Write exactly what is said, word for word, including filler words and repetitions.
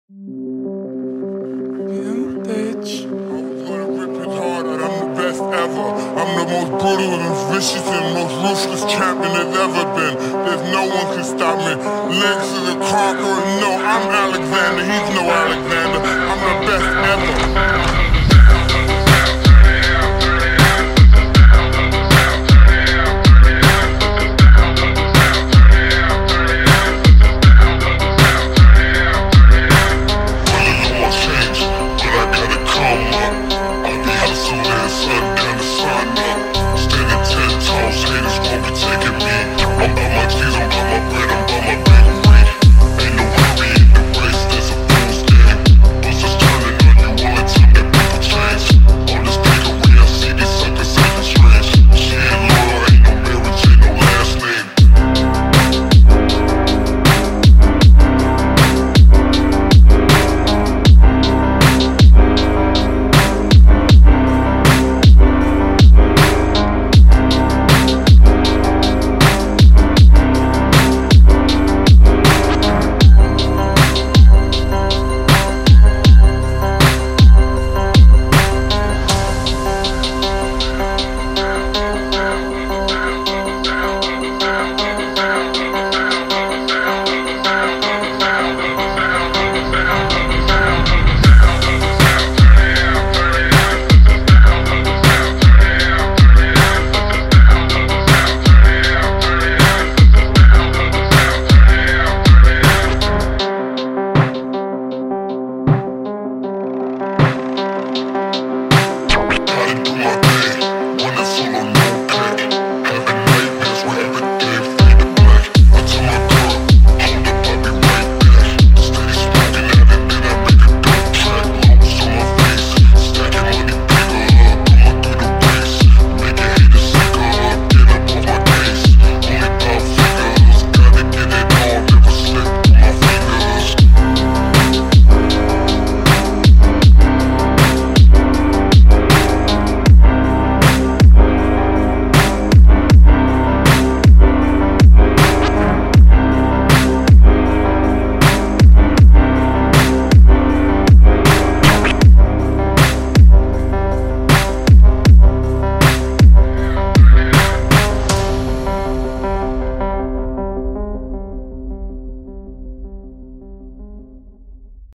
Damn, bitch. I'm gonna rip it harder, I'm the best ever. I'm the most brutal and vicious and most ruthless champion there's ever been. There's no one can stop me. Legs to the conqueror, no, I'm Alexander, he's no Alexander. I'm the best ever.